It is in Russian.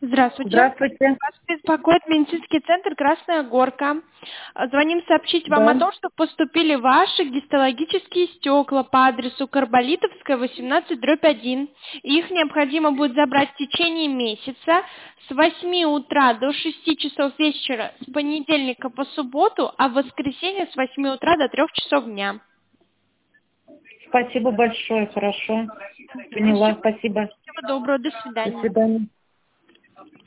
Здравствуйте. Здравствуйте. Вас беспокоит медицинский центр «Красная Горка». Звоним сообщить вам о Да. том, что поступили ваши гистологические стекла по адресу Карболитовская, 18/1. Их необходимо будет забрать в течение месяца с 8 утра до 6 часов вечера с понедельника по субботу, а в воскресенье с 8 утра до 3 часов дня. Спасибо большое, хорошо. Поняла, спасибо. Всего доброго, до До свидания. свидания.